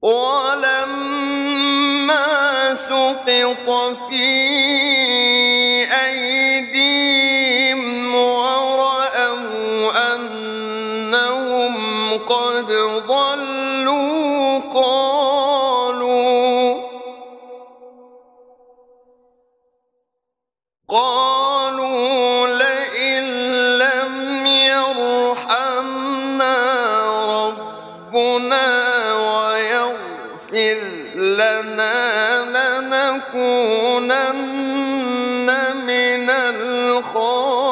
ولما سقط في أيديهم ورأوا أنهم قد ضلوا قالوا لئن لم يرحمنا ربنا ويغفر لنا لنكونن من الخاسرين.